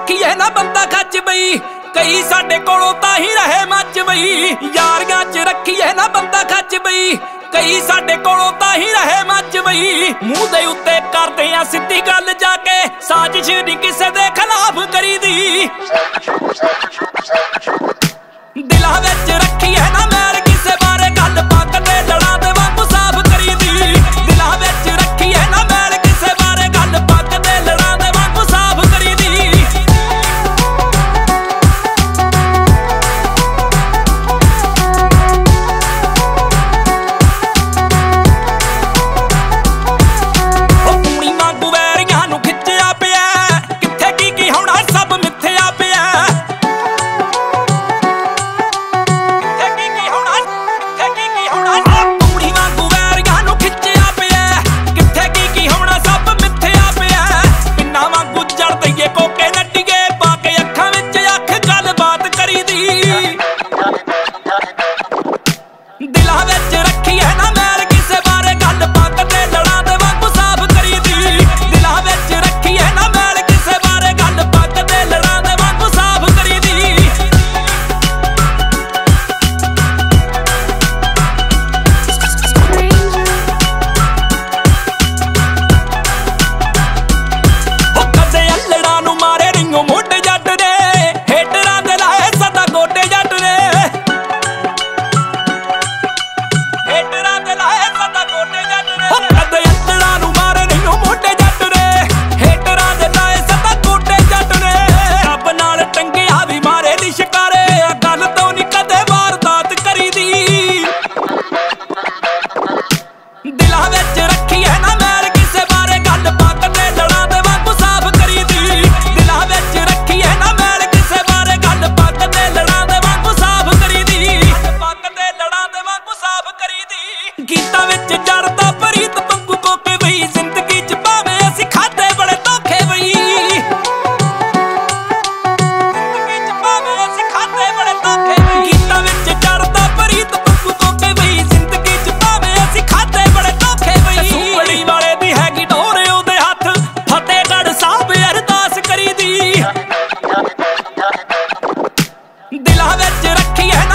रखिए ना बंदा खच बई, कई साडे कोलों तां ही रहे मच बई। यारियां च रखिए ना बंदा खच बई, कई साडे कोलों तां ही रहे मच बई। मूंह दे उत्ते करदे आ सिद्धी गल जाके, साजिश नहीं किसे दे खिलाफ करी दी। दिलां विच रखिए ना मैल किसे बारे, गल पग ते लड़ां दे वांगू साफ करी दी। दिलां विच रखिए ना मैल किसे बारे, गल पग ते लड़ां दे वांगू साफ करी दी। गीतां विच जड़दा प्रीत पंगू कोके बई, जिंदगी च भावें असीं खाधे बड़े धोखे बई। जिंदगी च भावें असीं खाधे बड़े धोखे बई। गीतां विच जड़दा प्रीत पंगू कोके बई, जिंदगी च भावें असीं खाधे बड़े धोखे बई। सुपड़ी वाले दी हैगी डोर ओहदे हत्थ, फतेहगढ़ साहब अरदास करी दी। दिलां विच रखिए